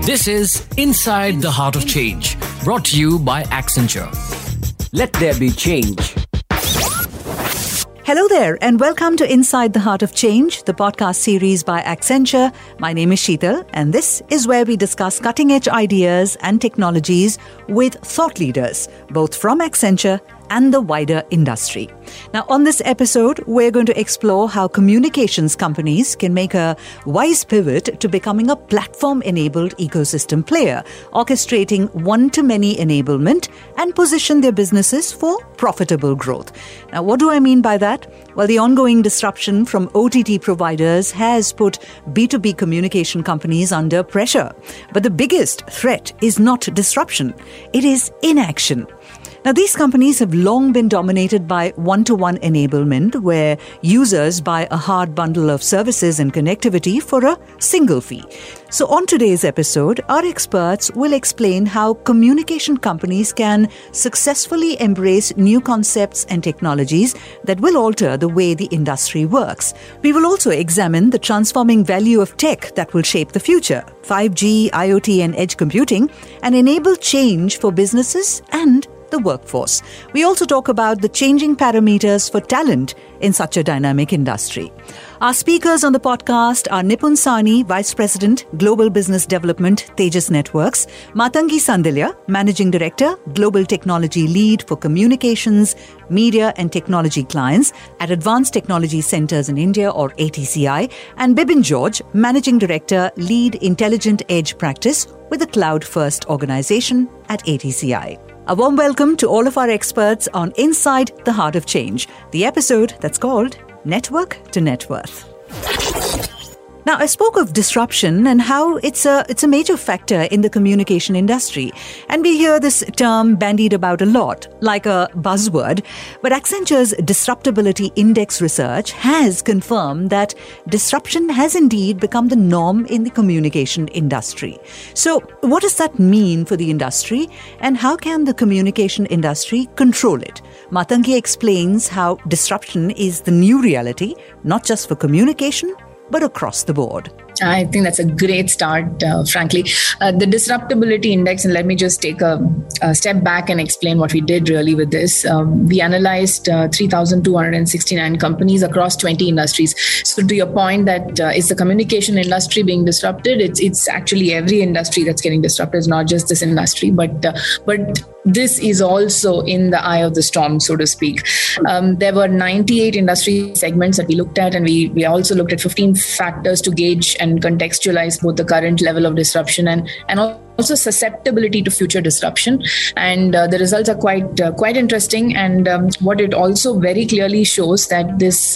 This is Inside the Heart of Change, brought to you by Accenture. Let there be change. Hello there and welcome to Inside the Heart of Change, the podcast series by Accenture. My name is Sheetal and this is where we discuss cutting-edge ideas and technologies with thought leaders, both from Accenture and the wider industry. Now, on this episode, we're going to explore how communications companies can make a wise pivot to becoming a platform-enabled ecosystem player, orchestrating one-to-many enablement and position their businesses for profitable growth. Now, what do I mean by that? Well, the ongoing disruption from OTT providers has put B2B communication companies under pressure. But the biggest threat is not disruption, it is inaction. Now, these companies have long been dominated by one-to-one enablement, where users buy a hard bundle of services and connectivity for a single fee. So on today's episode, our experts will explain how communication companies can successfully embrace new concepts and technologies that will alter the way the industry works. We will also examine the transforming value of tech that will shape the future, 5G, IoT and edge computing, and enable change for businesses and the workforce. We also talk about the changing parameters for talent in such a dynamic industry. Our speakers on the podcast are Nipun Sahni, Vice President, Global Business Development, Tejas Networks; Matangi Sandilya, Managing Director, Global Technology Lead for Communications, Media and Technology Clients at Advanced Technology Centers in India or ATCI; and Bibin George, Managing Director, Lead Intelligent Edge Practice with the Cloud First organization at ATCI. A warm welcome to all of our experts on Inside the Heart of Change, the episode that's called Network to Net Worth. Now, I spoke of disruption and how it's a major factor in the communication industry. And we hear this term bandied about a lot, like a buzzword. But Accenture's Disruptability Index research has confirmed that disruption has indeed become the norm in the communication industry. So what does that mean for the industry? And how can the communication industry control it? Matangi explains how disruption is the new reality, not just for communication, but across the board. I think that's a great start, frankly. The Disruptability Index, and let me just take a step back and explain what we did really with this. We analyzed 3,269 companies across 20 industries. So to your point that is the communication industry being disrupted, it's actually every industry that's getting disrupted. It's not just this industry, but this is also in the eye of the storm, so to speak. There were 98 industry segments that we looked at, and we also looked at 15 factors to gauge and contextualize both the current level of disruption and also susceptibility to future disruption. And the results are quite interesting. And what it also very clearly shows that this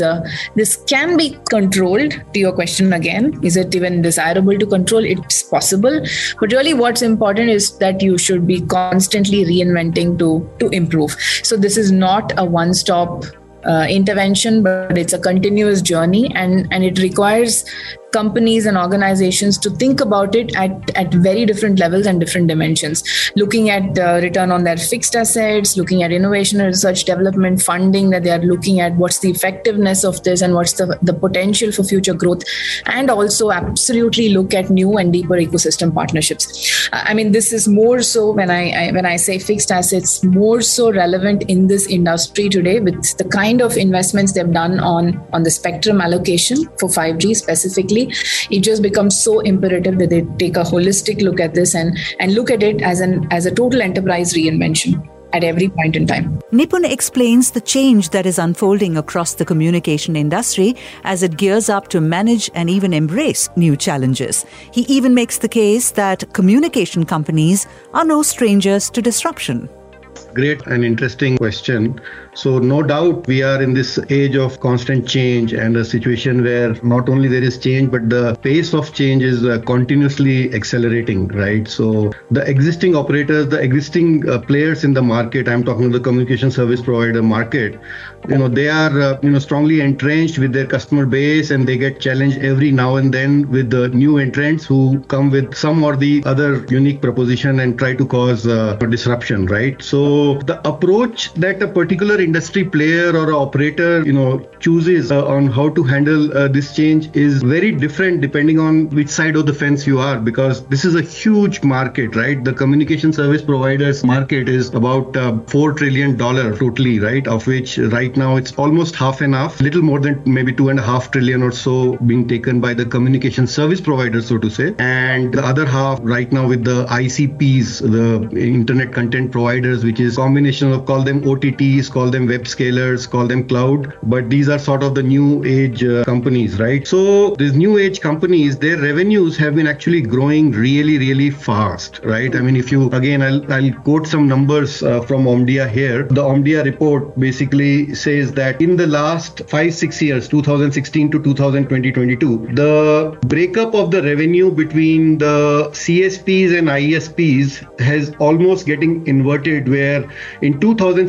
can be controlled. To your question again, is it even desirable to control? It's possible. But really what's important is that you should be constantly reinventing to improve. So this is not a one-stop intervention, but it's a continuous journey, and it requires companies and organizations to think about it at very different levels and different dimensions, looking at return on their fixed assets, looking at innovation and research development funding that they are looking at, what's the effectiveness of this and what's the potential for future growth, and also absolutely look at new and deeper ecosystem partnerships. I mean, this is more so when I say fixed assets, more so relevant in this industry today with the kind of investments they've done on the spectrum allocation for 5G specifically. It just becomes so imperative that they take a holistic look at this and look at it as a total enterprise reinvention at every point in time. Nipun explains the change that is unfolding across the communication industry as it gears up to manage and even embrace new challenges. He even makes the case that communication companies are no strangers to disruption. Great and interesting question. So no doubt we are in this age of constant change and a situation where not only there is change, but the pace of change is continuously accelerating, right? So the existing operators, the existing players in the market, I'm talking the communication service provider market, they are strongly entrenched with their customer base, and they get challenged every now and then with the new entrants who come with some or the other unique proposition and try to cause disruption, right? So So the approach that a particular industry player or operator, chooses on how to handle this change is very different depending on which side of the fence you are, because this is a huge market, right? The communication service providers market is about $4 trillion totally, right? Of which right now it's almost half and half, little more than maybe 2.5 trillion or so being taken by the communication service providers, so to say. And the other half right now with the ICPs, the internet content providers, which is combination of, call them OTTs, call them web scalers, call them cloud, but these are sort of the new age companies, right? So these new age companies, their revenues have been actually growing really, really fast, right? I mean, if you, again, I'll quote some numbers from Omdia here. The Omdia report basically says that in the last 5-6 years, 2016 to 2022, the breakup of the revenue between the CSPs and ISPs has almost getting inverted, where in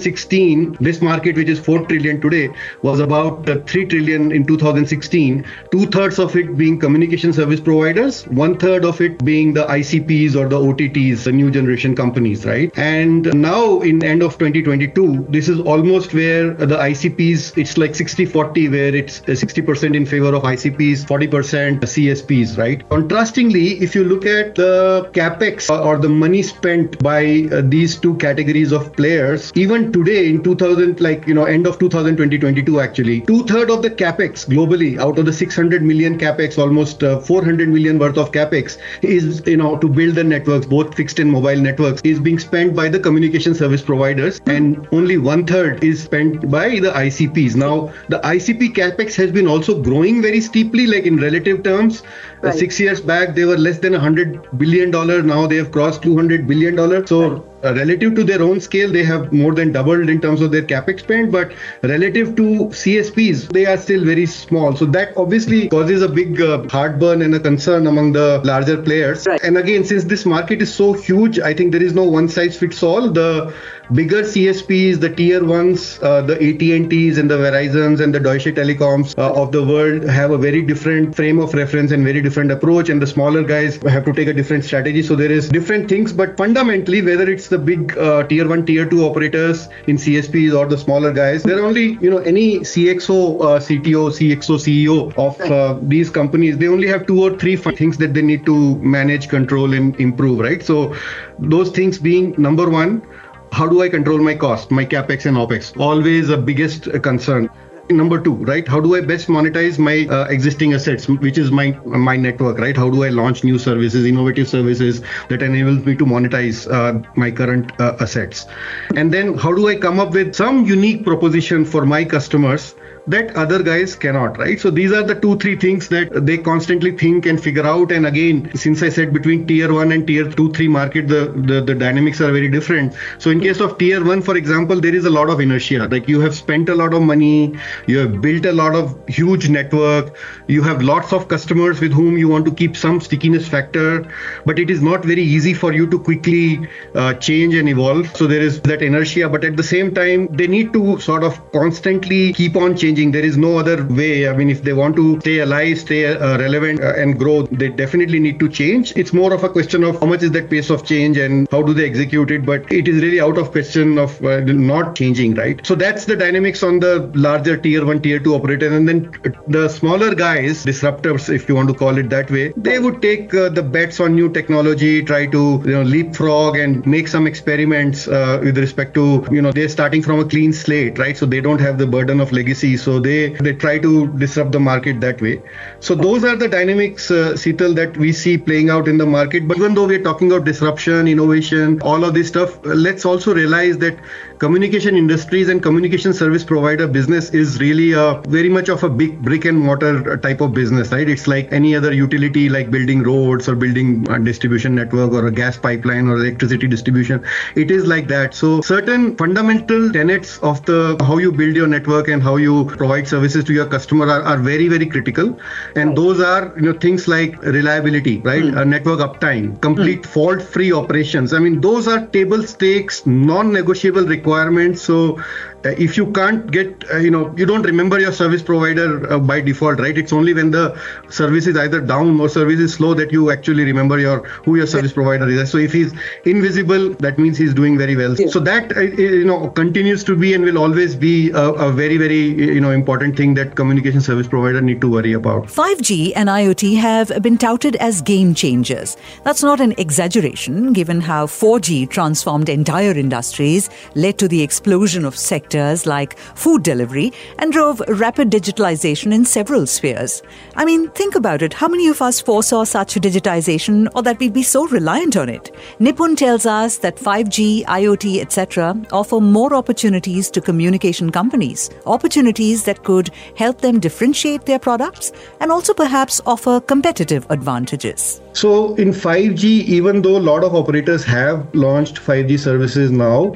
2016, this market, which is 4 trillion today, was about 3 trillion in 2016, 2/3 of it being communication service providers, 1/3 of it being the ICPs or the OTTs, the new generation companies, right? And now in end of 2022, this is almost where the ICPs, it's like 60-40, where it's 60% in favor of ICPs, 40% CSPs, right? Contrastingly, if you look at the capex or the money spent by these two categories of players, even today in 2000, end of 2022 actually, 2/3 of the capex globally out of the 600 million capex, almost 400 million worth of capex is, to build the networks, both fixed and mobile networks, is being spent by the communication service providers, and only 1/3 is spent by the ICPs. Now, the ICP capex has been also growing very steeply, like in relative terms. Right. 6 years back, they were less than $100 billion. Now they have crossed $200 billion. So relative to their own scale, they have more than doubled in terms of their capex spend, but relative to CSPs, they are still very small. So that obviously causes a big heartburn and a concern among the larger players. Right. And again, since this market is so huge, I think there is no one size fits all. The bigger CSPs, the tier ones, the AT&Ts and the Verizons and the Deutsche Telecoms of the world have a very different frame of reference and very different approach, and the smaller guys have to take a different strategy. So there is different things, but fundamentally, whether it's the big tier 1, tier 2 operators in CSPs or the smaller guys, there are only, any CXO, CTO, CXO, CEO of these companies, they only have 2 or 3 things that they need to manage, control, and improve, right? So those things being number one, how do I control my cost, my capex and opex? Always the biggest concern. Number 2, right? How do I best monetize my existing assets, which is my network, right? How do I launch new services, innovative services that enables me to monetize my current assets? And then how do I come up with some unique proposition for my customers that other guys cannot, right? So these are the 2-3 things that they constantly think and figure out. And again, since I said between tier 1 and tier 2-3 market, the dynamics are very different. So in case of tier 1, for example, there is a lot of inertia. Like you have spent a lot of money, you have built a lot of huge network, you have lots of customers with whom you want to keep some stickiness factor, but it is not very easy for you to quickly change and evolve. So there is that inertia, but at the same time, they need to sort of constantly keep on changing. There is no other way. I mean, if they want to stay alive, stay relevant and grow, they definitely need to change. It's more of a question of how much is that pace of change and how do they execute it, but it is really out of question of not changing, right? So that's the dynamics on the larger tier 1, tier 2 operator. And then the smaller guys, disruptors, if you want to call it that way, they would take the bets on new technology, try to leapfrog and make some experiments with respect to, they're starting from a clean slate, right? So they don't have the burden of legacy. So they try to disrupt the market that way. So those are the dynamics, Sital, that we see playing out in the market. But even though we're talking about disruption, innovation, all of this stuff, let's also realize that communication industries and communication service provider business is really very much of a big brick and mortar type of business, right? It's like any other utility, like building roads or building a distribution network or a gas pipeline or electricity distribution. It is like that. So certain fundamental tenets of how you build your network and how you provide services to your customer are very, very critical. And those are things like reliability, right? Network uptime, complete fault-free operations. I mean, those are table stakes, non-negotiable requirements. So if you can't get, you don't remember your service provider by default, right? It's only when the service is either down or service is slow that you actually remember who your service provider is. So if he's invisible, that means he's doing very well. So that, continues to be and will always be a very, very, important thing that communication service provider need to worry about. 5G and IoT have been touted as game changers. That's not an exaggeration, given how 4G transformed entire industries, led to the explosion of sectors like food delivery, and drove rapid digitalization in several spheres. I mean, think about it. How many of us foresaw such a digitization, or that we'd be so reliant on it? Nipun tells us that 5G, IoT, etc. offer more opportunities to communication companies, opportunities that could help them differentiate their products and also perhaps offer competitive advantages. So in 5G, even though a lot of operators have launched 5G services now,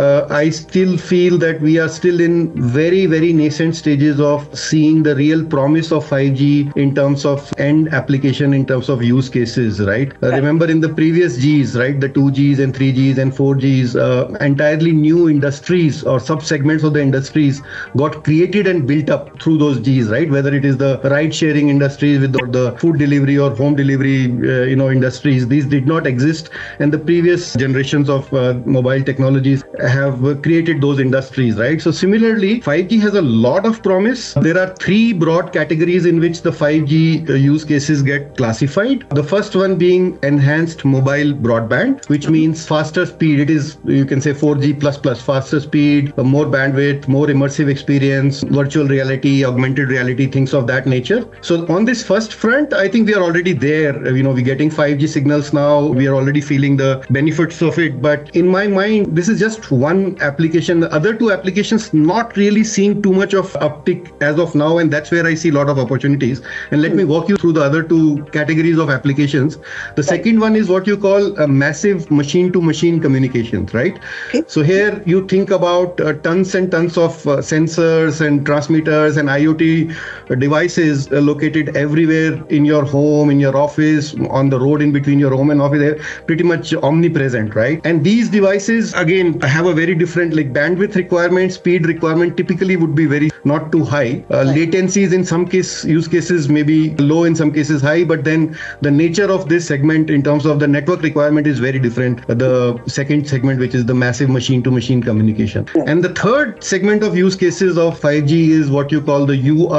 I still feel that we are still in very, very nascent stages of seeing the real promise of 5G in terms of end application, in terms of use cases, right? Remember in the previous Gs, right, the 2Gs and 3Gs and 4Gs, entirely new industries or sub-segments of the industries got created and built up through those Gs, right? Whether it is the ride-sharing industries with the food delivery or home delivery industries, these did not exist, and the previous generations of mobile technologies have created those industries, right? So similarly, 5G has a lot of promise. There are three broad categories in which the 5G use cases get classified. The first one being enhanced mobile broadband, which means faster speed. It is, you can say, 4G++, faster speed, more bandwidth, more immersive experience, virtual reality, augmented reality, things of that nature. So on this first front, I think we are already there. We're getting 5G signals now. We are already feeling the benefits of it. But in my mind, this is just one application. The other two applications not really seeing too much of uptick as of now, and that's where I see a lot of opportunities. And let me walk you through the other two categories of applications. The second one is what you call a massive machine-to-machine communications, right? Okay. So here you think about tons and tons of sensors and transmitters and IoT devices located everywhere in your home, in your office, on the road in between your home and office. They're pretty much omnipresent, right? And these devices, again, have a very different bandwidth requirement, speed requirement typically would be very not too high. Latencies in some use cases may be low, in some cases high, but then the nature of this segment in terms of the network requirement is very different. The second segment, which is the massive machine-to-machine communication. And the third segment of use cases of 5G is what you call the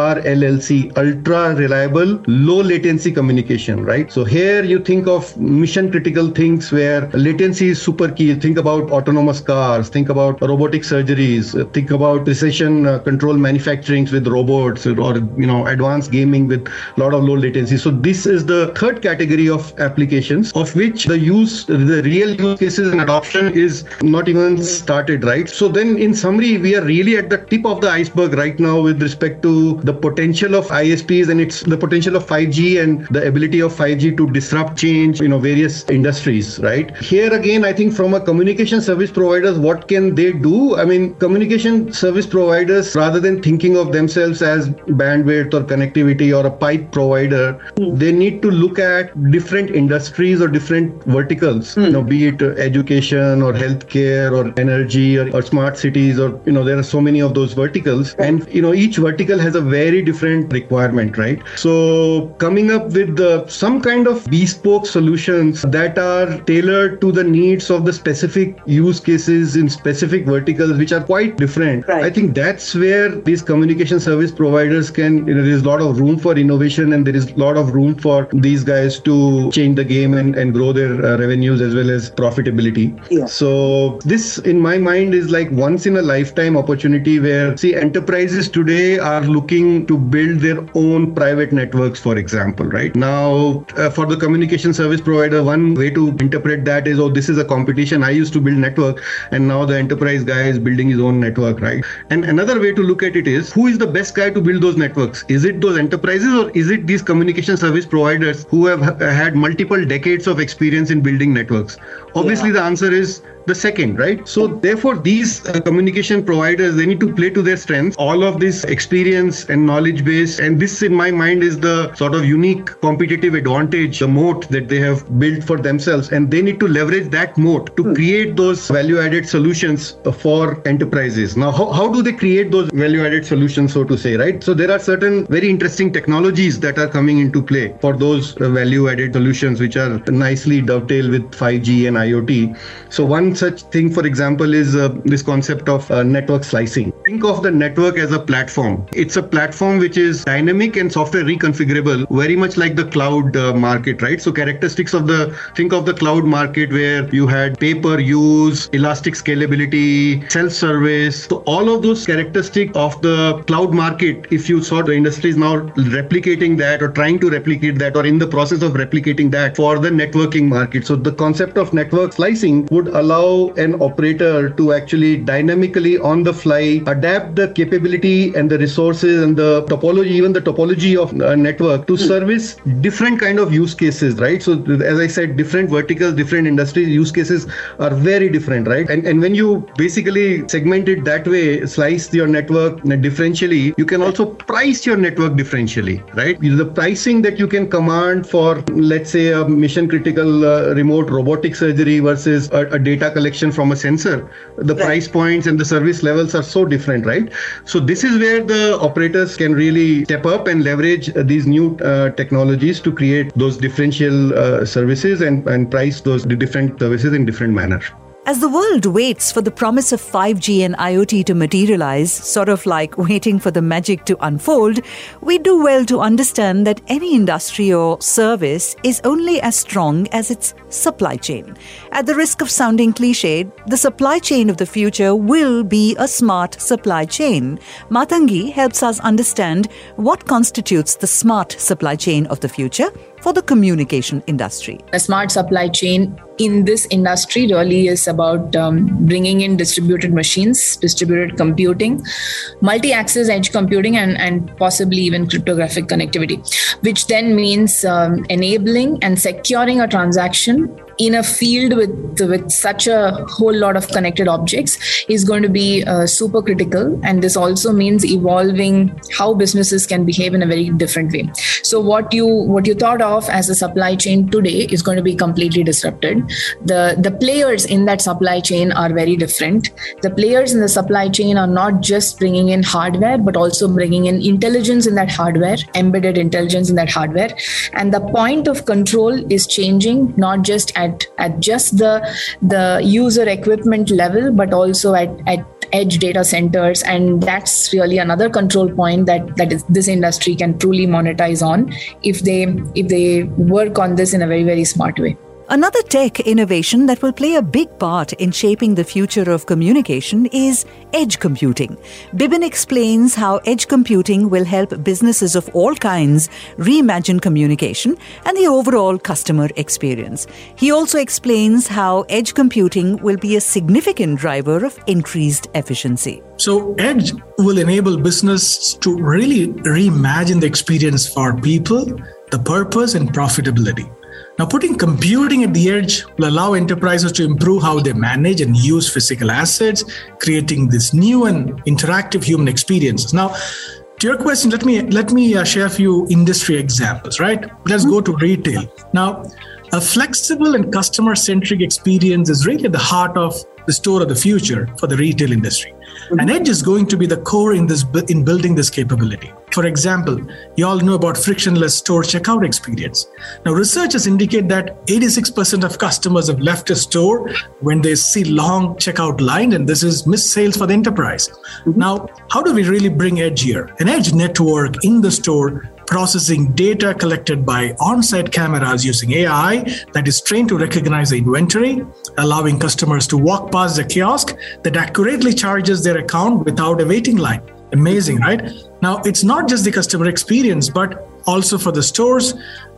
URLLC, ultra reliable, low latency communication, right? So here you think of mission critical things where latency is super key. Think about autonomous cars, think about robotic surgeries, think about precision control manufacturing with robots, or advanced gaming with a lot of low latency. So this is the third category of applications, of which the real use cases and adoption is not even started, right? So then in summary, we are really at the tip of the iceberg right now with respect to the potential of ISPs, and it's the potential of 5G and the ability of 5G to disrupt change, various industries, right? Here again, I think from a communication service providers, what can they do? I mean, communication service providers, rather than thinking of themselves as bandwidth or connectivity or a pipe provider, they need to look at different industries or different verticals, be it education or healthcare or energy or smart cities, or, there are so many of those verticals. And, each vertical has a very different requirement, right? So coming up with some kind of bespoke solutions that are tailored to the needs of the specific use cases in specific verticals, which are quite different. Right. I think that's where these communication service providers can, there is a lot of room for innovation, and there is a lot of room for these guys to change the game and grow their revenues as well as profitability. Yeah. So this, in my mind, is like once in a lifetime opportunity where, enterprises today are looking to build their own private networks, for example, right? Now, for the communication service provider, one way to interpret that is, this is a competition. I used to build network, and now the enterprise guy is building his own network, right? And another way to look at it is, who is the best guy to build those networks? Is it those enterprises, or is it these communication service providers who have had multiple decades of experience in building networks? Obviously, the answer is the second, right? So therefore, these communication providers, they need to play to their strengths, all of this experience and knowledge base. And this, in my mind, is the sort of unique competitive advantage, the moat that they have built for themselves. And they need to leverage that moat to create those value-added solutions for enterprises. Now, how do they create those value-added solutions, so to say, right? So there are certain very interesting technologies that are coming into play for those value-added solutions, which are nicely dovetail with 5G and IoT. So one such thing, for example, is this concept of network slicing. Think of the network as a platform. It's a platform which is dynamic and software reconfigurable, very much like the cloud market, right? So characteristics of think of the cloud market where you had pay-per-use, elastic scalability, self-service. So all of those characteristics of the cloud market, if you saw the industry is now replicating that or trying to replicate that or in the process of replicating that for the networking market. So the concept of network slicing would allow an operator to actually dynamically on the fly adapt the capability and the resources and the topology, even the topology of a network to service different kind of use cases, right? So as I said, different verticals, different industries, use cases are very different, right? And when you basically segment it that way, slice your network differentially, you can also price your network differentially, right? The pricing that you can command for, let's say, a mission critical remote robotic surgery versus a data collection from a sensor, the price points and the service levels are so different, right? So this is where the operators can really step up and leverage these new technologies to create those differential services and price those different services in different manner. As the world waits for the promise of 5G and IoT to materialize, sort of like waiting for the magic to unfold, we do well to understand that any industry or service is only as strong as its supply chain. At the risk of sounding cliched, the supply chain of the future will be a smart supply chain. Matangi helps us understand what constitutes the smart supply chain of the future for the communication industry. A smart supply chain in this industry really is about bringing in distributed machines, distributed computing, multi-access edge computing, and possibly even cryptographic connectivity, which then means enabling and securing a transaction in a field with such a whole lot of connected objects is going to be super critical. And this also means evolving how businesses can behave in a very different way. So what you thought of as a supply chain today is going to be completely disrupted. The players in that supply chain are very different. The players in the supply chain are not just bringing in hardware, but also bringing in intelligence in that hardware, embedded intelligence in that hardware. And the point of control is changing, not just at just the user equipment level, but also at edge data centers. And that's really another control point that is, this industry can truly monetize on if they work on this in a very, very smart way. Another tech innovation that will play a big part in shaping the future of communication is edge computing. Bibin explains how edge computing will help businesses of all kinds reimagine communication and the overall customer experience. He also explains how edge computing will be a significant driver of increased efficiency. So edge will enable business to really reimagine the experience for people, the purpose, and profitability. Now, putting computing at the edge will allow enterprises to improve how they manage and use physical assets, creating this new and interactive human experiences. Now, to your question, let me share a few industry examples, right? Let's go to retail. Now, a flexible and customer-centric experience is really at the heart of the store of the future for the retail industry. And edge is going to be the core in building this capability. For example, you all know about frictionless store checkout experience. Now, researchers indicate that 86% of customers have left a store when they see long checkout line, and this is missed sales for the enterprise. Now, how do we really bring edge here? An edge network in the store processing data collected by on-site cameras using AI that is trained to recognize the inventory, allowing customers to walk past the kiosk that accurately charges their account without a waiting line. Amazing, right? Now, it's not just the customer experience, but also for the stores,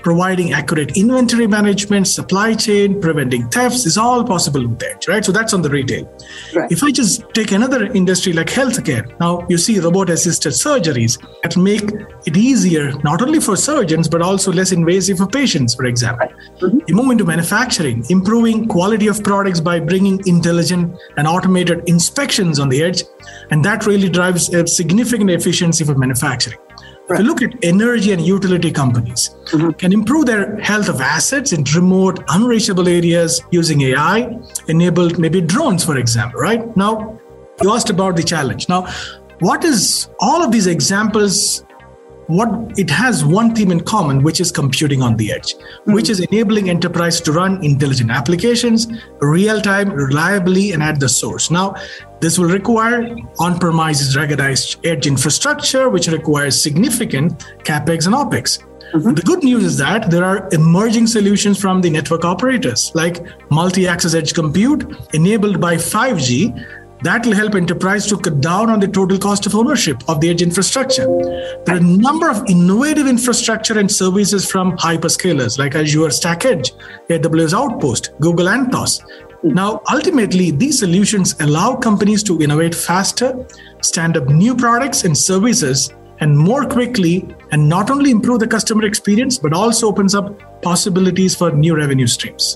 providing accurate inventory management, supply chain, preventing thefts is all possible with Edge, right? So that's on the retail. Right. If I just take another industry like healthcare, now you see robot-assisted surgeries that make it easier, not only for surgeons, but also less invasive for patients, for example. Mm-hmm. You move into manufacturing, improving quality of products by bringing intelligent and automated inspections on the edge. And that really drives a significant efficiency for manufacturing. If you look at energy and utility companies, can improve their health of assets in remote, unreachable areas using AI, enabled maybe drones, for example, right? Now, you asked about the challenge. Now, what is all of these examples? What it has one theme in common, which is computing on the edge, which is enabling enterprise to run intelligent applications real-time, reliably, and at the source. Now, this will require on-premises ruggedized edge infrastructure, which requires significant CapEx and OpEx. The good news is that there are emerging solutions from the network operators, like multi-access edge compute enabled by 5G, that will help enterprise to cut down on the total cost of ownership of the edge infrastructure. There are a number of innovative infrastructure and services from hyperscalers like Azure Stack Edge, AWS Outpost, Google Anthos. Now, ultimately, these solutions allow companies to innovate faster, stand up new products and services, and more quickly, and not only improve the customer experience, but also opens up possibilities for new revenue streams.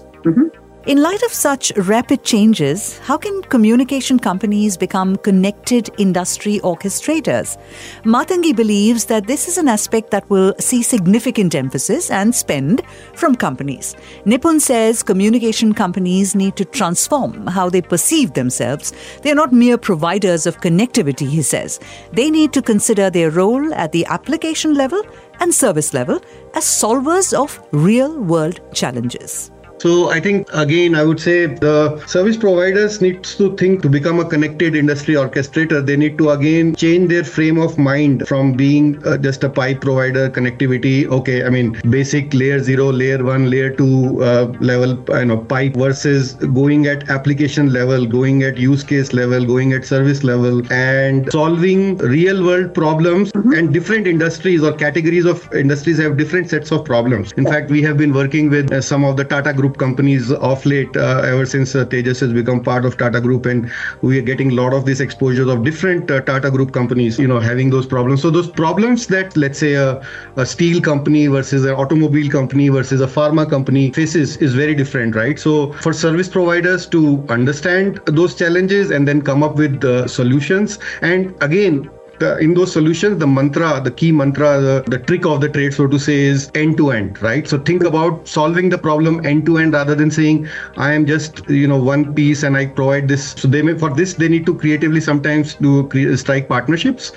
In light of such rapid changes, how can communication companies become connected industry orchestrators? Matangi believes that this is an aspect that will see significant emphasis and spend from companies. Nipun says communication companies need to transform how they perceive themselves. They are not mere providers of connectivity, he says. They need to consider their role at the application level and service level as solvers of real-world challenges. So I think, again, I would say the service providers need to think to become a connected industry orchestrator. They need to, again, change their frame of mind from being just a pipe provider, connectivity. Okay, I mean, basic layer 0, layer 1, layer 2 level, pipe versus going at application level, going at use case level, going at service level, and solving real world problems. And different industries or categories of industries have different sets of problems. In fact, we have been working with some of the Tata Group companies of late, ever since Tejas has become part of Tata Group, and we are getting a lot of this exposure of different Tata Group companies, having those problems. So those problems that, let's say, a steel company versus an automobile company versus a pharma company faces is very different, right? So for service providers to understand those challenges and then come up with solutions, and again, in those solutions, the key mantra, the trick of the trade, so to say, is end-to-end, right? So think about solving the problem end-to-end rather than saying, I am just, one piece and I provide this. So they they need to creatively sometimes strike partnerships.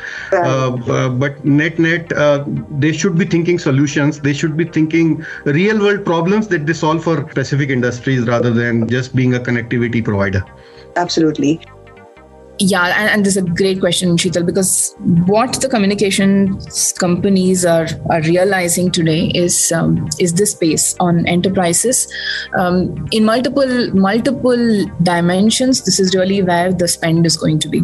But net, they should be thinking solutions. They should be thinking real-world problems that they solve for specific industries rather than just being a connectivity provider. Absolutely. Yeah, and this is a great question, Sheetal, because what the communications companies are realizing today is this space on enterprises in multiple dimensions. This is really where the spend is going to be,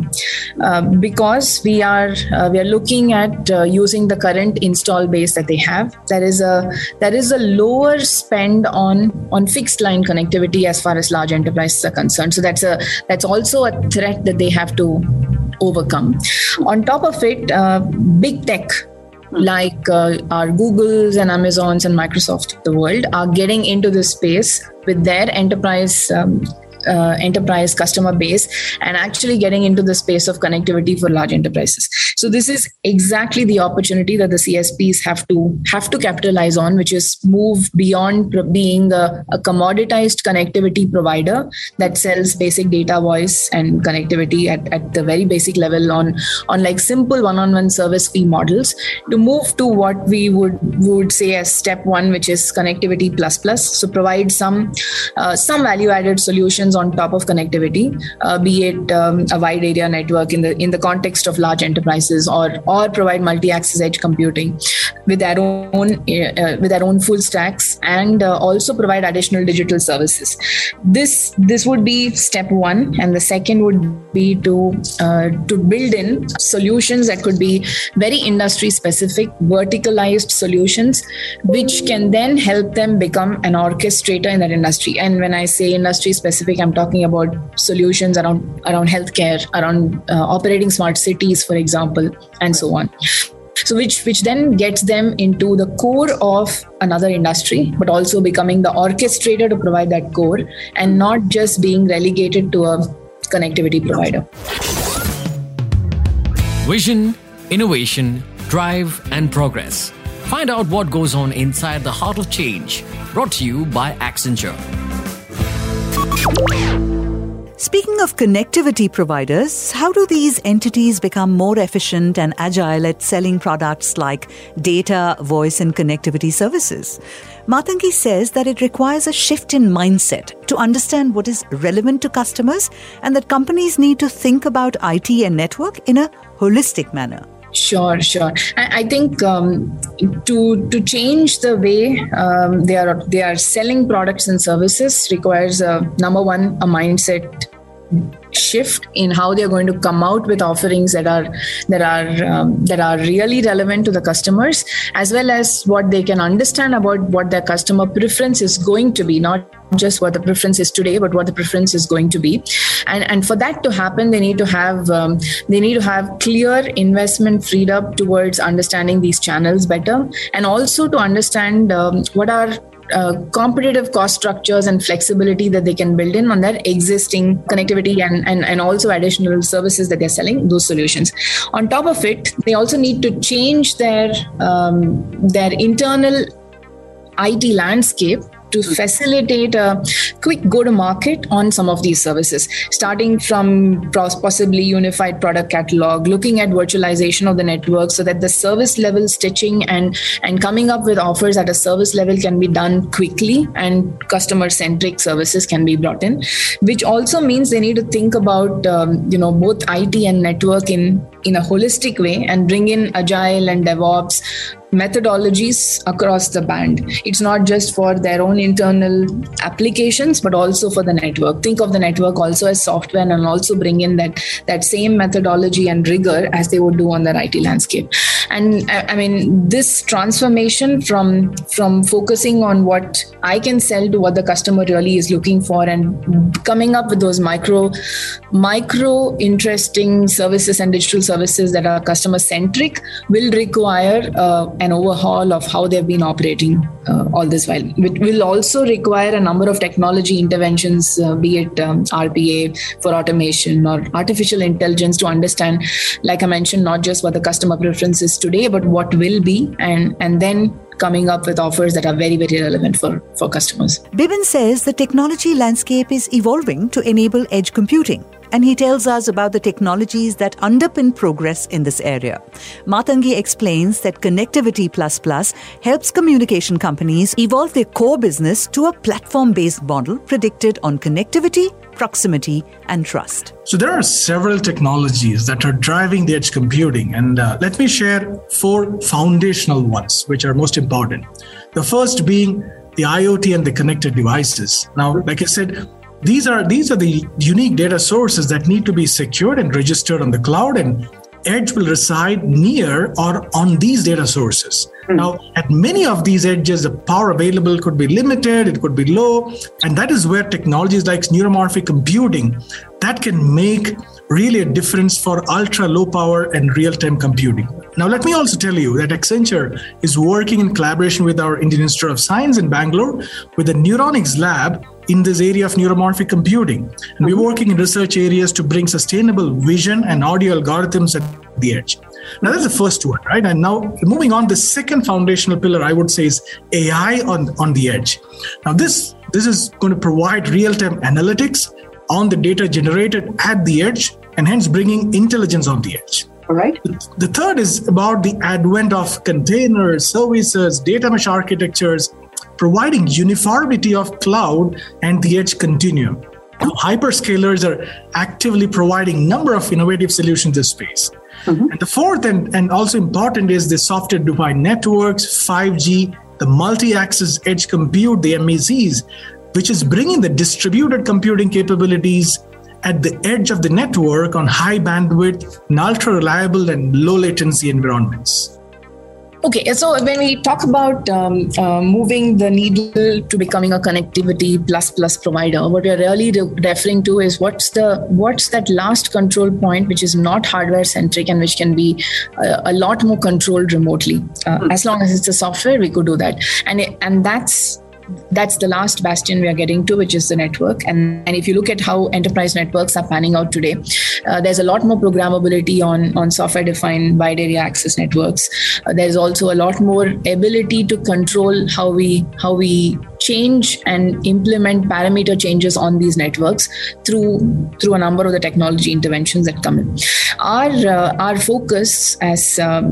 because we are looking at using the current install base that they have. There is a lower spend on fixed line connectivity as far as large enterprises are concerned. So that's also a threat that they have to overcome. On top of it, big tech like our Googles and Amazons and Microsoft of the world are getting into this space with their enterprise customer base and actually getting into the space of connectivity for large enterprises. So this is exactly the opportunity that the CSPs have to capitalize on, which is move beyond being a commoditized connectivity provider that sells basic data, voice, and connectivity at the very basic level on like simple one-on-one service fee models, to move to what we would say as step one, which is connectivity plus. So provide some some value-added solutions on top of connectivity, be it a wide area network in the context of large enterprises, or provide multi-access edge computing with their own full stacks, and also provide additional digital services. This would be step one, and the second would be to build in solutions that could be very industry specific, verticalized solutions, which can then help them become an orchestrator in that industry. And when I say industry specific, I'm talking about solutions around healthcare, around operating smart cities, for example, and so on. So which then gets them into the core of another industry, but also becoming the orchestrator to provide that core, and not just being relegated to a connectivity provider. Vision, innovation, drive, and progress. Find out what goes on inside the heart of change. Brought to you by Accenture. Speaking of connectivity providers, how do these entities become more efficient and agile at selling products like data, voice, and connectivity services? Matangi says that it requires a shift in mindset to understand what is relevant to customers, and that companies need to think about IT and network in a holistic manner. Sure. I think to change the way they are selling products and services requires number one, a mindset shift in how they're going to come out with offerings that are really relevant to the customers, as well as what they can understand about what their customer preference is going to be, not just what the preference is today, but what the preference is going to be. And for that to happen, they need to have clear investment freed up towards understanding these channels better, and also to understand what are competitive cost structures and flexibility that they can build in on their existing connectivity and also additional services that they're selling, those solutions. On top of it, they also need to change their internal IT landscape to facilitate a quick go-to-market on some of these services, starting from possibly unified product catalog, looking at virtualization of the network so that the service level stitching and coming up with offers at a service level can be done quickly, and customer-centric services can be brought in, which also means they need to think about both IT and network in a holistic way, and bring in agile and DevOps methodologies across the band. It's not just for their own internal applications, but also for the network. Think of the network also as software, and also bring in that same methodology and rigor as they would do on their IT landscape. And I mean, this transformation from focusing on what I can sell to what the customer really is looking for, and coming up with those micro interesting services and digital services that are customer centric, will require an overhaul of how they've been operating all this while. It will also require a number of technology interventions, be it RPA for automation or artificial intelligence, to understand, like I mentioned, not just what the customer preference is today, but what will be, and then coming up with offers that are very, very relevant for customers. Bibin says the technology landscape is evolving to enable edge computing, and he tells us about the technologies that underpin progress in this area. Matangi explains that Connectivity ++ helps communication companies evolve their core business to a platform-based model predicted on connectivity, proximity, and trust. So there are several technologies that are driving the edge computing, and let me share 4 foundational ones which are most important. The first being the IoT and the connected devices. Now, like I said, these are the unique data sources that need to be secured and registered on the cloud, and edge will reside near or on these data sources. Now, at many of these edges, the power available could be limited, it could be low, and that is where technologies like neuromorphic computing that can make really a difference for ultra low power and real-time computing. Now, let me also tell you that Accenture is working in collaboration with our Indian Institute of Science in Bangalore with the Neuronics Lab in this area of neuromorphic computing. And we're working in research areas to bring sustainable vision and audio algorithms at the edge. Now, that's the first one, right? And now moving on, the second foundational pillar, I would say, is AI on the edge. Now, this is going to provide real-time analytics on the data generated at the edge, and hence bringing intelligence on the edge. All right. The third is about the advent of containers, services, data mesh architectures, providing uniformity of cloud and the edge continuum. Hyperscalers are actively providing number of innovative solutions in this space. And the fourth and also important is the software-defined networks, 5G, the multi-access edge compute, the MECs, which is bringing the distributed computing capabilities at the edge of the network on high bandwidth, and ultra reliable and low latency environments. Okay, so when we talk about moving the needle to becoming a connectivity plus provider, what we're really referring to is what's that last control point which is not hardware centric and which can be a lot more controlled remotely. As long as it's a software, we could do that, and that's the last bastion we are getting to, which is the network. And if you look at how enterprise networks are panning out today, there's a lot more programmability on software-defined wide area access networks. There's also a lot more ability to control how we change and implement parameter changes on these networks through a number of the technology interventions that come in. Our focus as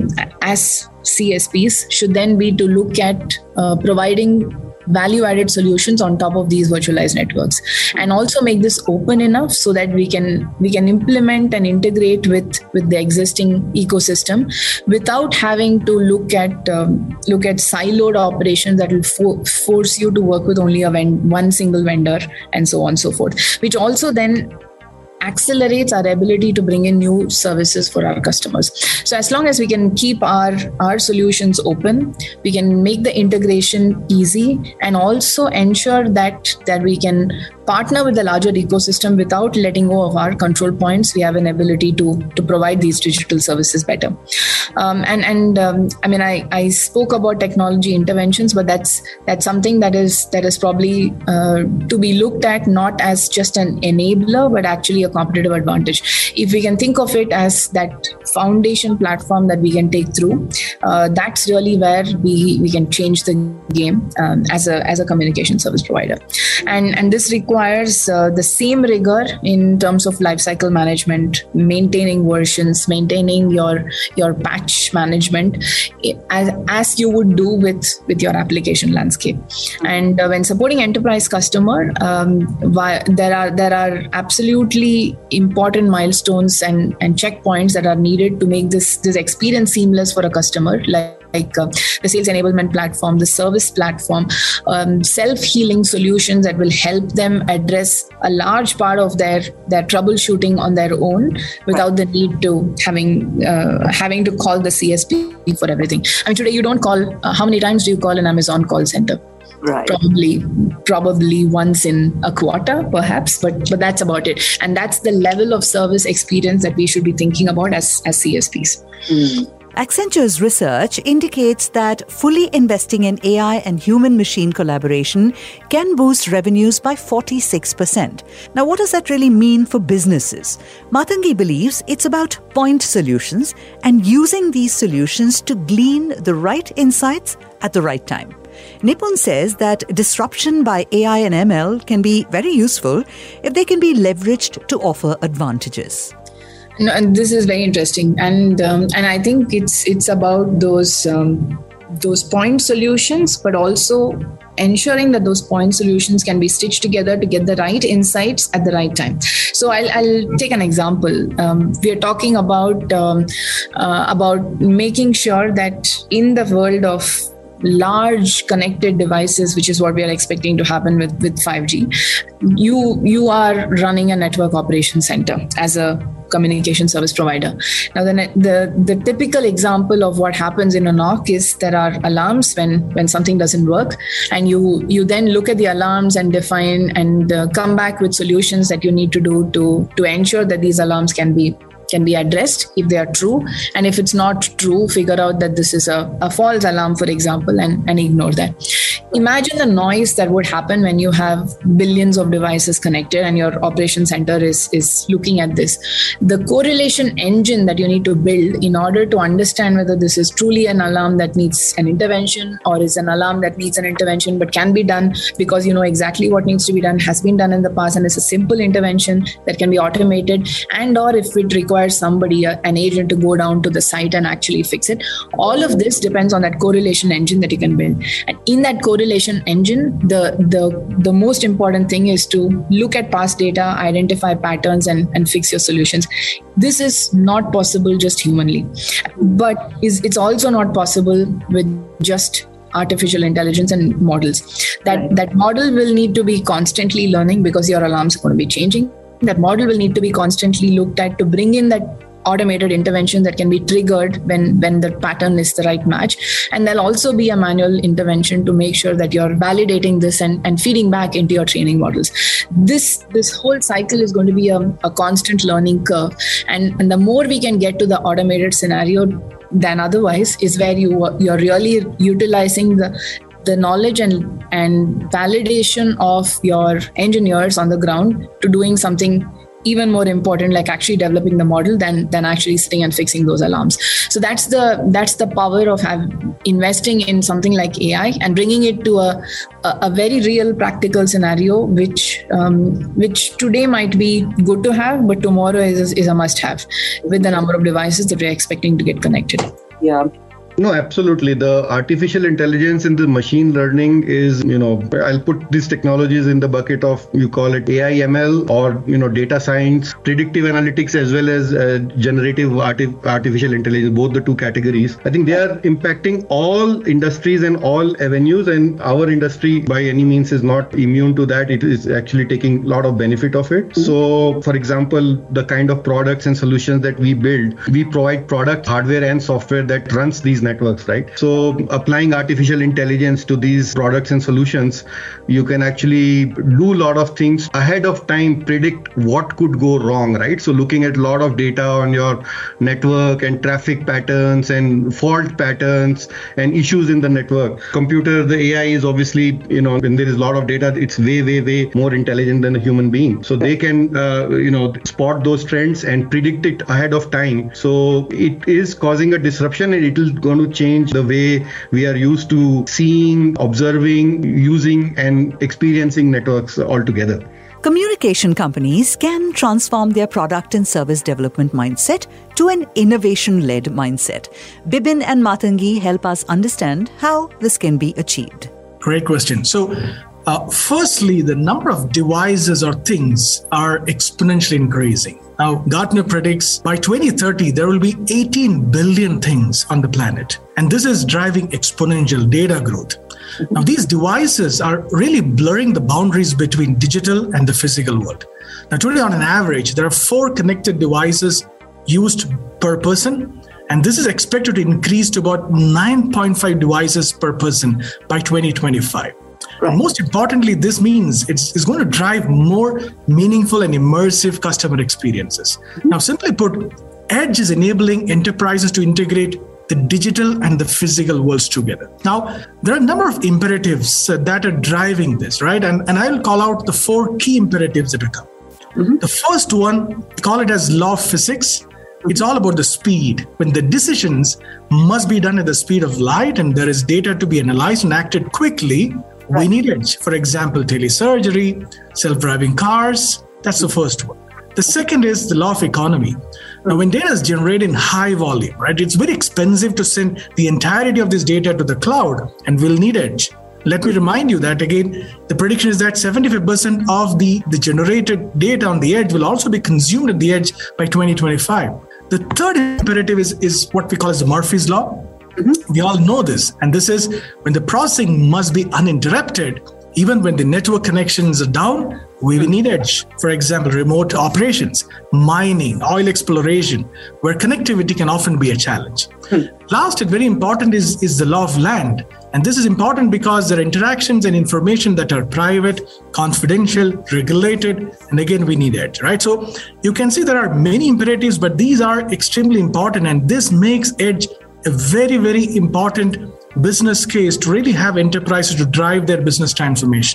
CSPs should then be to look at providing value-added solutions on top of these virtualized networks, and also make this open enough so that we can implement and integrate with the existing ecosystem without having to look at siloed operations that will force you to work with only one single vendor and so on and so forth, which also then accelerates our ability to bring in new services for our customers. So as long as we can keep our solutions open, we can make the integration easy and also ensure that we can partner with the larger ecosystem without letting go of our control points. We have an ability to provide these digital services better. I spoke about technology interventions, but that's something that is probably to be looked at not as just an enabler, but actually a competitive advantage. If we can think of it as that foundation platform that we can take through, that's really where we can change the game as a communication service provider. And this requires the same rigor in terms of lifecycle management, maintaining versions, maintaining your patch management as you would do with your application landscape. And when supporting enterprise customer, there are absolutely important milestones and checkpoints that are needed to make this experience seamless for a customer, like the sales enablement platform, the service platform, self-healing solutions that will help them address a large part of their troubleshooting on their own without the need to having to call the CSP for everything. I mean, today you don't call, how many times do you call an Amazon call center? Right. Probably once in a quarter, perhaps, but that's about it. And that's the level of service experience that we should be thinking about as CSPs. Accenture's research indicates that fully investing in AI and human-machine collaboration can boost revenues by 46%. Now, what does that really mean for businesses? Matangi believes it's about point solutions and using these solutions to glean the right insights at the right time. Nipun says that disruption by AI and ML can be very useful if they can be leveraged to offer advantages. No, and this is very interesting, and I think it's about those point solutions, but also ensuring that those point solutions can be stitched together to get the right insights at the right time. So I'll take an example. We are talking about making sure that in the world of large connected devices, which is what we are expecting to happen with 5G, you are running a network operations center as a communication service provider. Now, the typical example of what happens in a NOC is there are alarms when something doesn't work, and you then look at the alarms and define and come back with solutions that you need to do to ensure that these alarms can be addressed if they are true, and if it's not true, figure out that this is a false alarm, for example, and ignore that. Imagine the noise that would happen when you have billions of devices connected and your operation center is looking at this. The correlation engine that you need to build in order to understand whether this is truly an alarm that needs an intervention or is an alarm that needs an intervention but can be done because you know exactly what needs to be done, has been done in the past, and it's a simple intervention that can be automated, and or if it requires requires somebody, an agent, to go down to the site and actually fix it. All of this depends on that correlation engine that you can build. And in that correlation engine, the most important thing is to look at past data, identify patterns, and fix your solutions. This is not possible just humanly, but it's also not possible with just artificial intelligence and models. That model will need to be constantly learning because your alarms are going to be changing. That model will need to be constantly looked at to bring in that automated intervention that can be triggered when the pattern is the right match. And there'll also be a manual intervention to make sure that you're validating this and feeding back into your training models. This whole cycle is going to be a constant learning curve. And the more we can get to the automated scenario than otherwise is where you're really utilizing the knowledge and validation of your engineers on the ground to doing something even more important, like actually developing the model than actually sitting and fixing those alarms. So that's the power of investing in something like AI and bringing it to a very real practical scenario, which today might be good to have, but tomorrow is a must have with the number of devices that we're expecting to get connected. Yeah. No, absolutely. The artificial intelligence and the machine learning is, I'll put these technologies in the bucket of, you call it AI ML or, data science, predictive analytics, as well as generative artificial intelligence, both the two categories. I think they are impacting all industries and all avenues, and our industry by any means is not immune to that. It is actually taking a lot of benefit of it. So, for example, the kind of products and solutions that we build, we provide product, hardware and software that runs these networks, right? So applying artificial intelligence to these products and solutions, you can actually do a lot of things ahead of time, predict what could go wrong, right? So looking at a lot of data on your network and traffic patterns and fault patterns and issues in the network. The AI is obviously, when there is a lot of data, it's way more intelligent than a human being. So they can, spot those trends and predict it ahead of time. So it is causing a disruption, and it is going to change the way we are used to seeing, observing, using, and experiencing networks altogether. Communication companies can transform their product and service development mindset to an innovation-led mindset. Bibin and Matangi help us understand how this can be achieved. Great question. So, firstly, the number of devices or things are exponentially increasing. Now, Gartner predicts by 2030, there will be 18 billion things on the planet. And this is driving exponential data growth. Now, these devices are really blurring the boundaries between digital and the physical world. Now, today, on an average, there are 4 connected devices used per person. And this is expected to increase to about 9.5 devices per person by 2025. Right. Most importantly, this means it's going to drive more meaningful and immersive customer experiences. Now, simply put, Edge is enabling enterprises to integrate the digital and the physical worlds together. Now, there are a number of imperatives that are driving this, right? And I'll call out the 4 key imperatives that will come. Mm-hmm. The first one, we call it as law of physics. It's all about the speed. When the decisions must be done at the speed of light and there is data to be analyzed and acted quickly, we need Edge. For example, telesurgery, self-driving cars. That's the first one. The second is the law of economy. Now, when data is generated in high volume, right, it's very expensive to send the entirety of this data to the cloud, and we'll need Edge. Let me remind you that, again, the prediction is that 75% of the generated data on the Edge will also be consumed at the Edge by 2025. The third imperative is what we call as the Murphy's Law. Mm-hmm. We all know this, and this is when the processing must be uninterrupted. Even when the network connections are down, we will need Edge. For example, remote operations, mining, oil exploration, where connectivity can often be a challenge. Last and very important is the law of land. And this is important because there are interactions and information that are private, confidential, regulated, and again, we need Edge, right? So you can see there are many imperatives, but these are extremely important, and this makes Edge a very, very important business case to really have enterprises to drive their business transformation.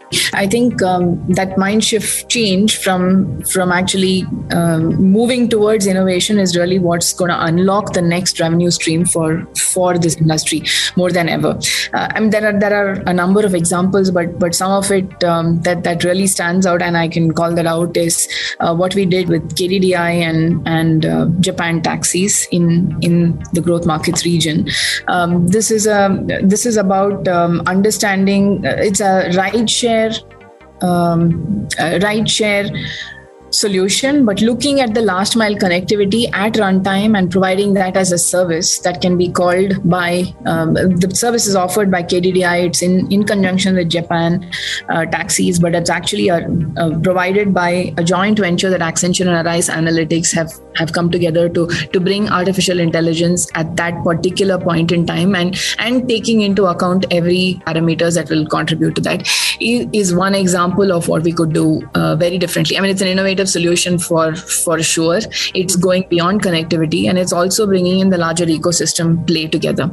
I think that mind shift change from actually moving towards innovation is really what's going to unlock the next revenue stream for this industry more than ever. I mean, there are a number of examples, but some of it that really stands out, and I can call that out, is what we did with KDDI and Japan Taxis in the growth markets region. This is about understanding. It's a ride-share solution, but looking at the last mile connectivity at runtime and providing that as a service that can be called by the service is offered by KDDI. It's in conjunction with Japan Taxis, but it's actually provided by a joint venture that Accenture and Arise Analytics have come together to bring artificial intelligence at that particular point in time, and taking into account every parameters that will contribute to that is one example of what we could do very differently. I mean, it's an innovative solution for sure. It's going beyond connectivity, and it's also bringing in the larger ecosystem play together.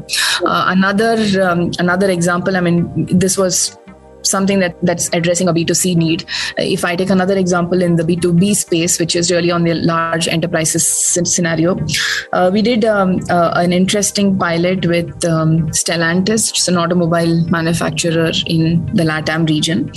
Another example, I mean, this was something that's addressing a B2C need. If I take another example in the B2B space, which is really on the large enterprises scenario, we did an interesting pilot with Stellantis, which is an automobile manufacturer in the LATAM region.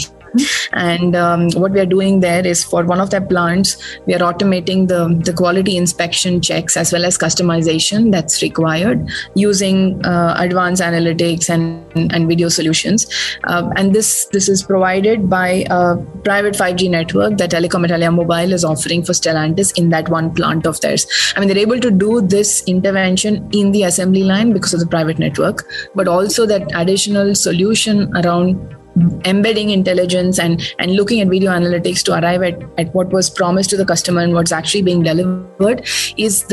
And what we are doing there is, for one of their plants, we are automating the quality inspection checks as well as customization that's required using advanced analytics and video solutions. And this is provided by a private 5G network that Telecom Italia Mobile is offering for Stellantis in that one plant of theirs. I mean, they're able to do this intervention in the assembly line because of the private network, but also that additional solution around embedding intelligence and looking at video analytics to arrive at what was promised to the customer and what's actually being delivered is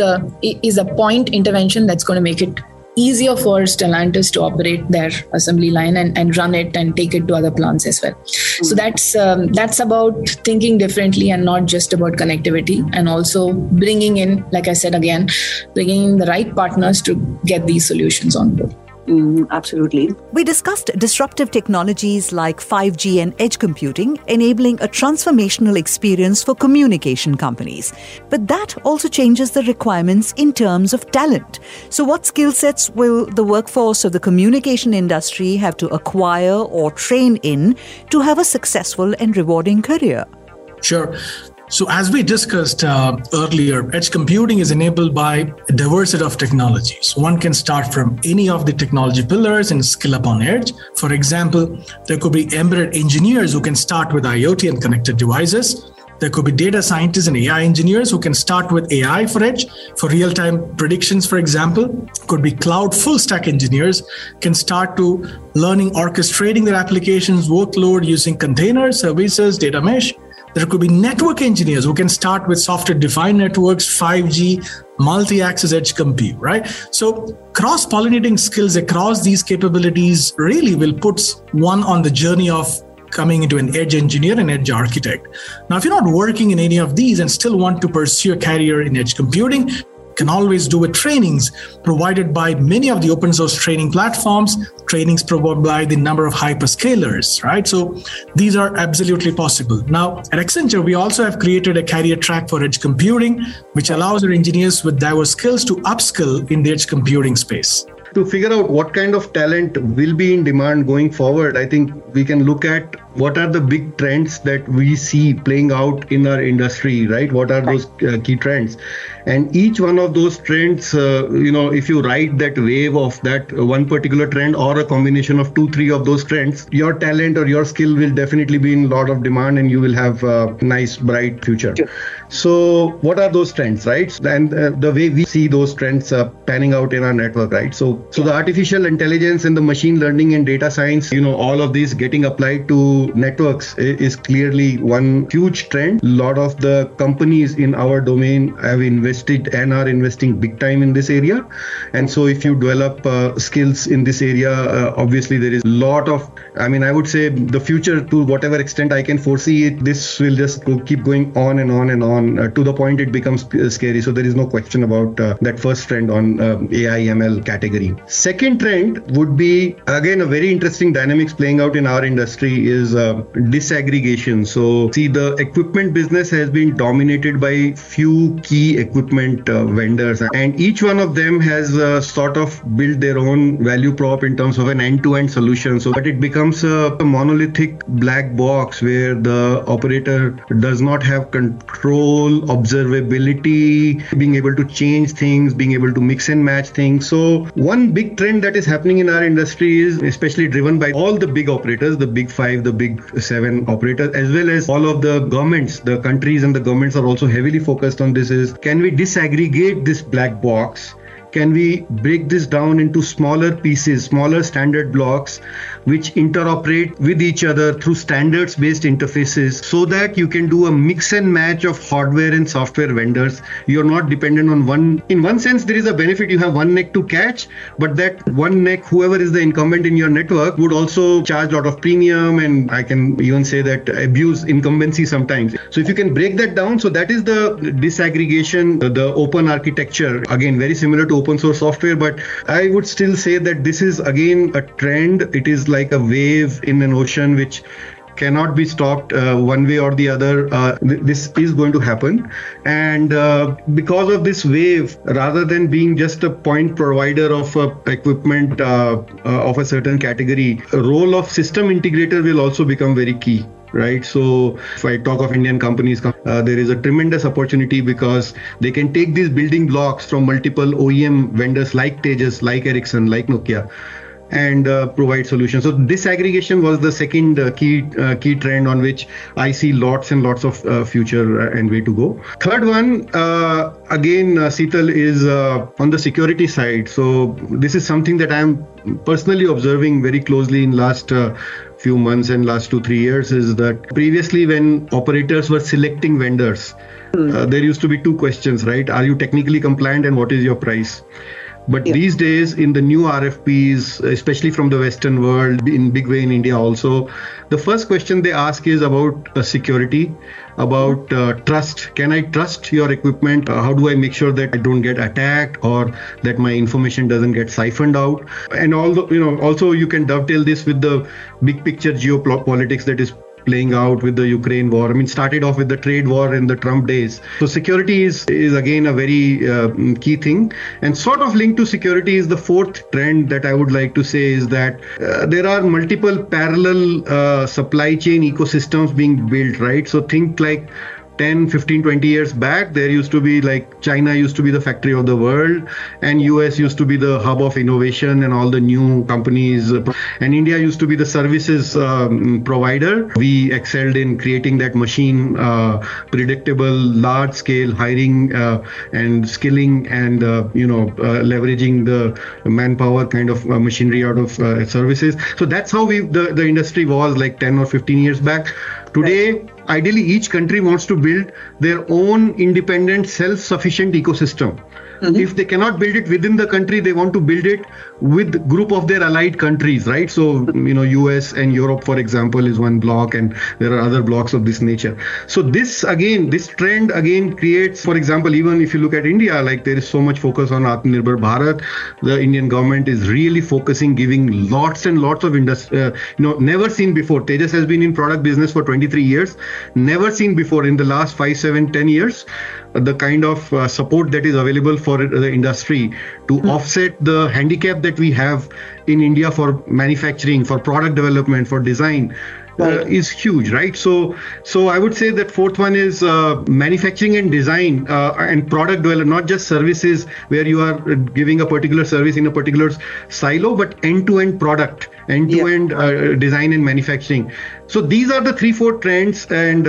a point intervention that's going to make it easier for Stellantis to operate their assembly line and run it and take it to other plants as well. So that's about thinking differently and not just about connectivity, and also bringing in, like I said again, bringing in the right partners to get these solutions on board. Absolutely. We discussed disruptive technologies like 5G and edge computing, enabling a transformational experience for communication companies. But that also changes the requirements in terms of talent. So what skill sets will the workforce of the communication industry have to acquire or train in to have a successful and rewarding career? Sure. So as we discussed earlier, edge computing is enabled by a diverse set of technologies. One can start from any of the technology pillars and skill up on edge. For example, there could be embedded engineers who can start with IoT and connected devices. There could be data scientists and AI engineers who can start with AI for edge, for real-time predictions, for example. Could be cloud full-stack engineers, can start to learning orchestrating their applications workload using containers, services, data mesh. There could be network engineers who can start with software-defined networks, 5G, multi-access edge compute, right? So cross-pollinating skills across these capabilities really will put one on the journey of coming into an edge engineer and edge architect. Now, if you're not working in any of these and still want to pursue a career in edge computing, can always do with trainings provided by many of the open source training platforms, trainings provided by the number of hyperscalers, right? So these are absolutely possible. Now, at Accenture, we also have created a career track for edge computing, which allows our engineers with diverse skills to upskill in the edge computing space. To figure out what kind of talent will be in demand going forward, I think we can look at what are the big trends that we see playing out in our industry, right? What are those key trends? And each one of those trends, if you ride that wave of that one particular trend or a combination of 2-3 of those trends, your talent or your skill will definitely be in a lot of demand and you will have a nice, bright future. Sure. So what are those trends, right? And the way we see those trends panning out in our network, right? So the artificial intelligence and the machine learning and data science, all of these getting applied to networks is clearly one huge trend. A lot of the companies in our domain have invested and are investing big time in this area. And so if you develop skills in this area, obviously there is a lot of, I would say the future, to whatever extent I can foresee it, this will just keep going on and on and on to the point it becomes scary. So there is no question about that first trend on AI ML category. Second trend would be, again, a very interesting dynamics playing out in our industry is is disaggregation. So see, the equipment business has been dominated by few key equipment vendors, and each one of them has sort of built their own value prop in terms of an end-to-end solution. So that it becomes a monolithic black box where the operator does not have control, observability, being able to change things, being able to mix and match things. So one big trend that is happening in our industry is especially driven by all the big operators, the big 5, the big 7 operators, as well as all of the governments. The countries and the governments are also heavily focused on this. Is can we disaggregate this black box? Can we break this down into smaller pieces, smaller standard blocks, which interoperate with each other through standards-based interfaces, so that you can do a mix and match of hardware and software vendors? You're not dependent on one. In one sense, there is a benefit. You have one neck to catch, but that one neck, whoever is the incumbent in your network, would also charge a lot of premium, and I can even say that abuse incumbency sometimes. So if you can break that down, so that is the disaggregation, the open architecture. Again, very similar to open source software, but I would still say that this is again a trend. It is like a wave in an ocean which cannot be stopped one way or the other. This is going to happen, and because of this wave, rather than being just a point provider of equipment of a certain category, a role of system integrator will also become very key. Right. So if I talk of Indian companies, there is a tremendous opportunity because they can take these building blocks from multiple OEM vendors like Tejas, like Ericsson, like Nokia, and provide solutions. So disaggregation was the second key trend on which I see lots and lots of future and way to go. Third one, again, Seetal, is on the security side. So this is something that I'm personally observing very closely in last few months and last 2-3 years, is that previously when operators were selecting vendors, there used to be two questions, right? Are you technically compliant and what is your price? But these days, in the new RFPs, especially from the Western world, in big way in India also, the first question they ask is about security, about trust. Can I trust your equipment? How do I make sure that I don't get attacked or that my information doesn't get siphoned out? And also you can dovetail this with the big picture geopolitics that is playing out with the Ukraine war. I mean, started off with the trade war in the Trump days. So security is again a very key thing. And sort of linked to security is the fourth trend that I would like to say is that there are multiple parallel supply chain ecosystems being built, right? So think like 10, 15, 20 years back, there used to be like China used to be the factory of the world, and US used to be the hub of innovation and all the new companies, and India used to be the services provider. We excelled in creating that machine, predictable, large scale hiring and skilling and leveraging the manpower kind of machinery out of services. So that's how the industry was like 10 or 15 years back. Today, ideally, each country wants to build their own independent, self-sufficient ecosystem. Mm-hmm. If they cannot build it within the country, they want to build it with group of their allied countries, right? So, US and Europe, for example, is one block, and there are other blocks of this nature. So this trend again creates, for example, even if you look at India, like there is so much focus on Atmanirbhar Bharat. The Indian government is really focusing, giving lots and lots of industry, never seen before. Tejas has been in product business for 23 years, never seen before in the last 5, 7, 10 years. The kind of support that is available for the industry to offset the handicap that we have in India for manufacturing, for product development, for design is huge, right? So I would say that fourth one is manufacturing and design and product development, not just services where you are giving a particular service in a particular silo, but end-to-end product, end-to-end design and manufacturing. So these are the 3-4 trends, and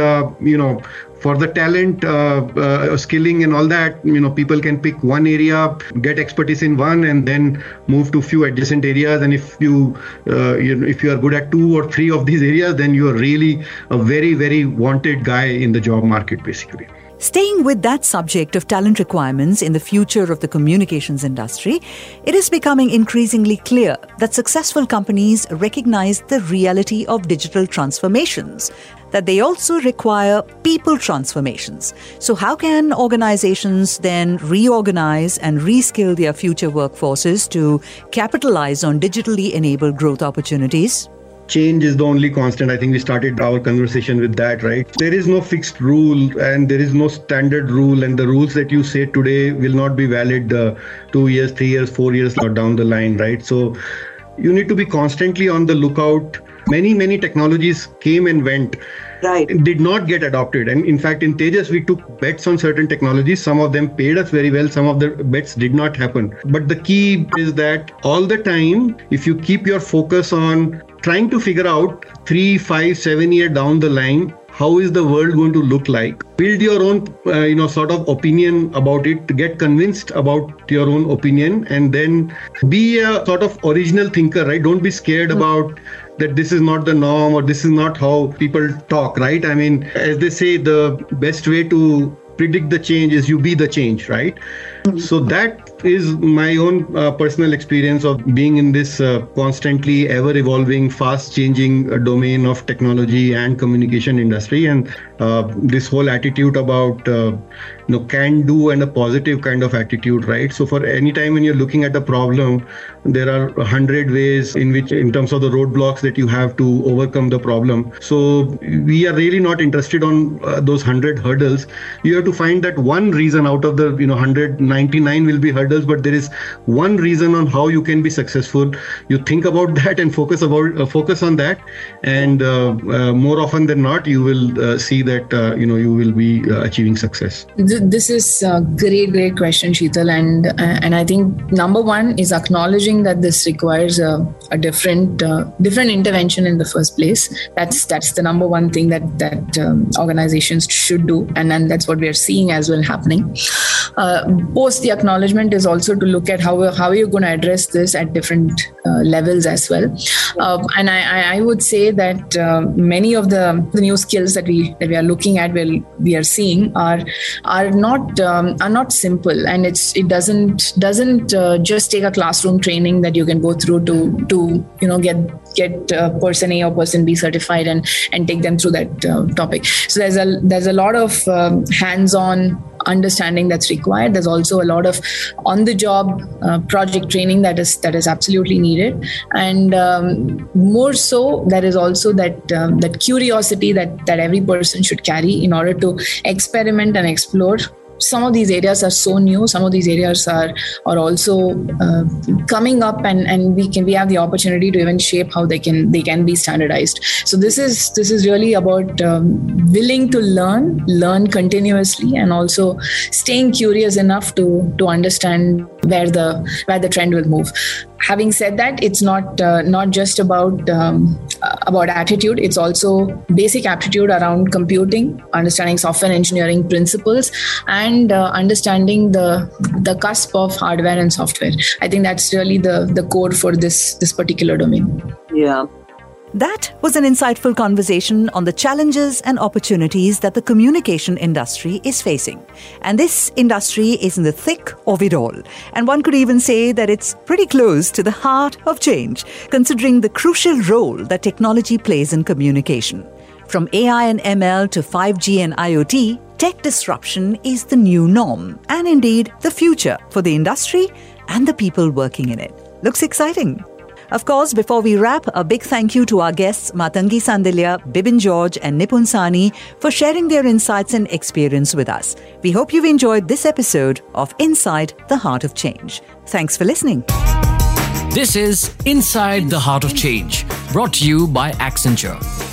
for the talent, skilling and all that, people can pick one area, get expertise in one, and then move to few adjacent areas. And if you are good at 2 or 3 of these areas, then you are really a very, very wanted guy in the job market, basically. Staying with that subject of talent requirements in the future of the communications industry, it is becoming increasingly clear that successful companies recognize the reality of digital transformations, that they also require people transformations. So how can organizations then reorganize and reskill their future workforces to capitalize on digitally enabled growth opportunities? change is the only constant. I think we started our conversation with that, right? There is no fixed rule and there is no standard rule, and the rules that you say today will not be valid 2 years, 3 years, 4 years down the line, right? So you need to be constantly on the lookout. Many technologies came and went. Right. Did not get adopted. And in fact, in Tejas, we took bets on certain technologies. Some of them paid us very well. Some of the bets did not happen. But the key is that all the time, if you keep your focus on trying to figure out 3, 5, 7 years down the line, how is the world going to look like? Build your own, sort of opinion about it, get convinced about your own opinion, and then be a sort of original thinker, right? Don't be scared about that this is not the norm or this is not how people talk, right? I mean, as they say, the best way to predict the change is you be the change, right? So that is my own personal experience of being in this constantly ever evolving, fast changing domain of technology and communication industry. And this whole attitude about can do and a positive kind of attitude, right? So for any time when you're looking at a problem, there are 100 ways in terms of the roadblocks that you have to overcome the problem. So we are really not interested on those 100 hurdles. You have to find that one reason out of the 199 will be hurdles, but there is one reason on how you can be successful. You think about that and focus on that, and more often than not, you will see that you will be achieving success. This is a great question, Sheetal, and I think number one is acknowledging that this requires a different intervention in the first place. That's the number one thing that organizations should do, and that's what we are seeing as well happening. Post the acknowledgement is also to look at how are you going to address this at different levels as well. And I would say that many of the new skills that we are looking at, we are seeing are not simple, and it doesn't just take a classroom training that you can go through to get person A or person B certified and take them through that topic. So there's a lot of hands-on understanding that's required. There's also a lot of on-the-job project training that is absolutely needed, and more so there is also that curiosity that every person should carry in order to experiment and explore. Some of these areas are so new. Some of these areas are also coming up, and we have the opportunity to even shape how they can be standardized. So this is really about willing to learn continuously, and also staying curious enough to understand where the trend will move. Having said that, it's not just about attitude. It's also basic aptitude around computing, understanding software engineering principles, and understanding the cusp of hardware and software. I think that's really the core for this particular domain. Yeah. That was an insightful conversation on the challenges and opportunities that the communication industry is facing. And this industry is in the thick of it all. And one could even say that it's pretty close to the heart of change, considering the crucial role that technology plays in communication. From AI and ML to 5G and IoT, tech disruption is the new norm, and indeed the future for the industry and the people working in it. Looks exciting. Of course, before we wrap, a big thank you to our guests Matangi Sandilya, Bibin George and Nipun Sani for sharing their insights and experience with us. We hope you've enjoyed this episode of Inside the Heart of Change. Thanks for listening. This is Inside the Heart of Change, brought to you by Accenture.